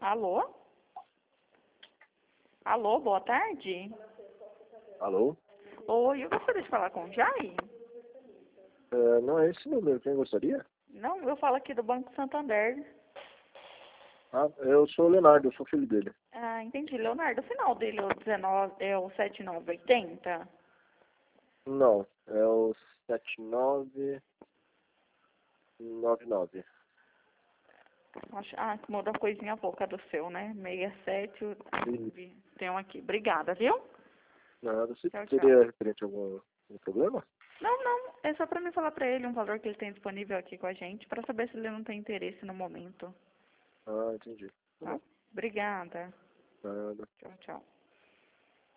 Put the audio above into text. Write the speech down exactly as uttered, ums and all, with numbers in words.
Alô? Alô, boa tarde. Alô? Oi, eu gostaria de falar com o Jair. É, não é esse número, quem gostaria? Não, eu falo aqui do Banco Santander. Ah, eu sou o Leonardo, eu sou filho dele. Ah, entendi. Leonardo, o final dele é o, dezenove, é o sete nove oitenta? Não, é o sete nove nove nove. Acho- Ah, que muda coisinha pouca do seu, né? sessenta e sete, o- Sim. tem um aqui. Obrigada, viu? Nada, se Tchau, tchau. seria referente a algum, algum problema? Não, não, é só pra mim falar pra ele um valor que ele tem disponível aqui com a gente, pra saber se ele não tem interesse no momento. Ah, entendi. Tá Tá? bom. Obrigada. Nada. Tchau, tchau.